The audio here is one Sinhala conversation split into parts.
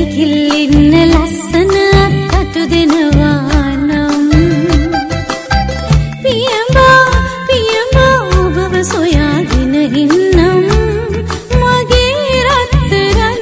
ඉකිල්ලින්න ලස්සන අත්කටු දෙනවා නම් පියඹා පියඹා ඔබව සොයාගෙන ඉන්නම් මගේ රත්තරන්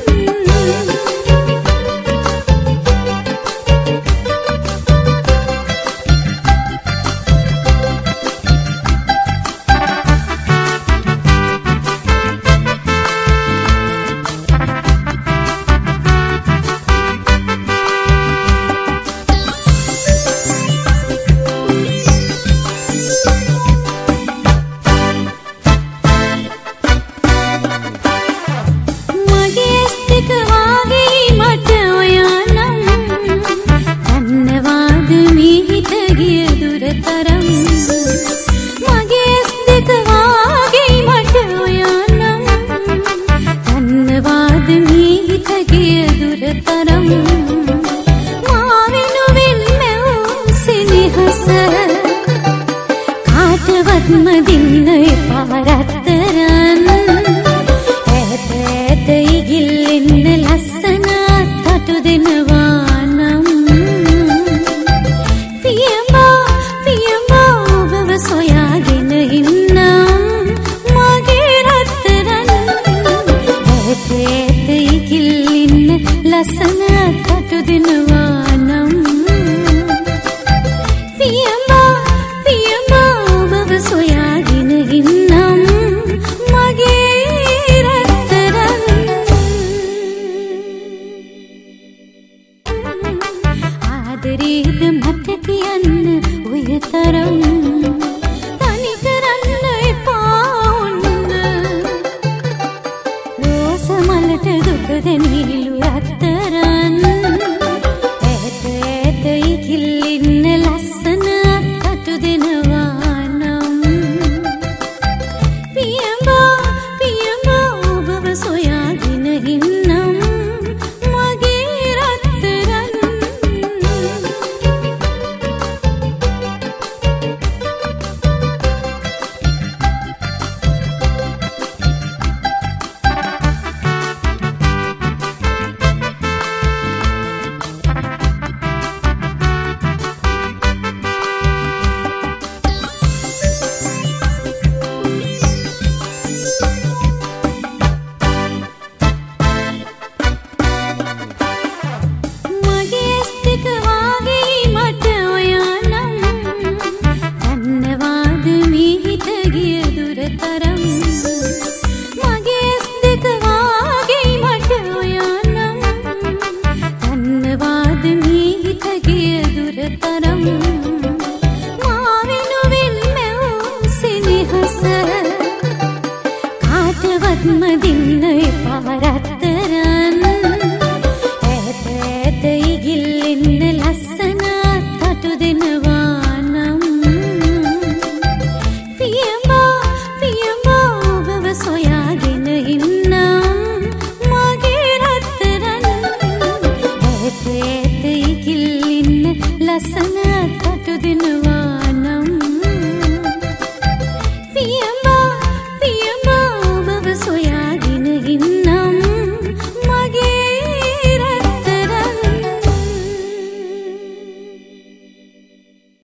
මදින්න එපා රත්තරන් ඈත ඈත ඉගිල්ලෙන්න ලස්සන අත්කටු දෙනවා නම් පියඹා පියඹා ඔබව සොයාගෙන ඉන්නම් මගේ රත්තරන් ඈත ඈත ඉගිල්ලෙන්න ලස්සන අත්කටු දෙනවා නම් පියඹා පියඹා ඔබව සොයාගෙන ඉන්නම් මගේ රත්තරන් ආදරේද මට කියන්න ඔය තරම් තනි කරන්න එපා ඔන්න රෝස මලට දුක දෙනිලු රත්තරන් ඈත ඈත ඉකිල්ලින්න ලස්සන අත්කටු දෙනවා නම් පියඹා පියඹා ඔබව සොයාගෙන ඉන්නම් මගේ රත්තරන් මදින්න එපා රත්තරන්